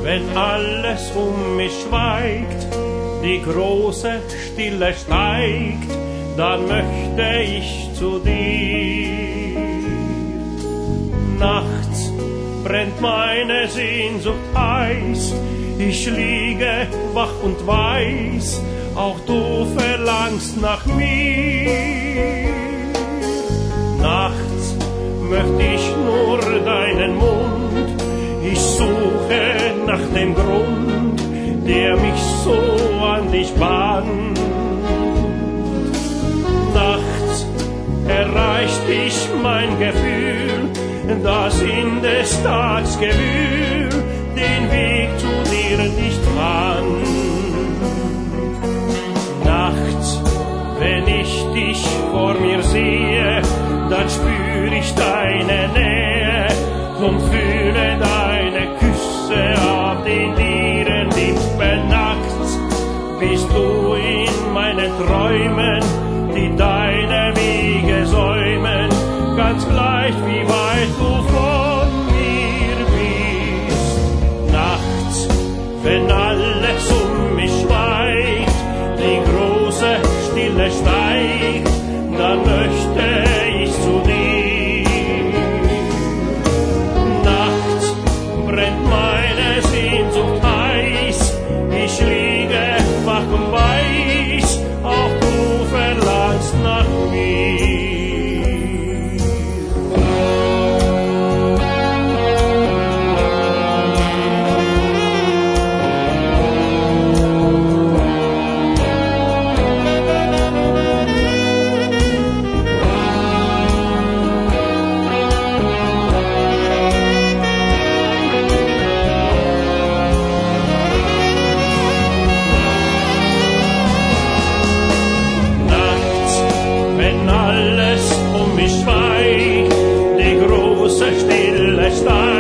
wenn alles um mich schweigt, die große Stille steigt, dann möchte ich zu dir. Nachts brennt meine Sehnsucht heiß, ich liege wach und weiß, auch du verlangst nach mir. Nachts möchte ich nur deinen Mund, ich suche nach dem Grund, der mich so an dich band. Nachts erreicht dich mein Gefühl, das in des Tags Gewühl den Weg zu dir nicht fand. Nachts, wenn ich dich vor mir sehe, dann spür ich deine Nähe und fühle deine Küsse auf den leeren Lippen. Nachts bist du in meinen Träumen, die deine Wege säumen, ganz gleich wie weit du von mir bist. Nachts, wenn alles um mich schweigt, die große Stille steigt, dann möchte ich zu dir. Nachts brennt meine Sehnsucht heiß, ich liege wach und weiß, auch du verlangst nach mir. Wenn alles um mich schweigt, die große Stille steigt,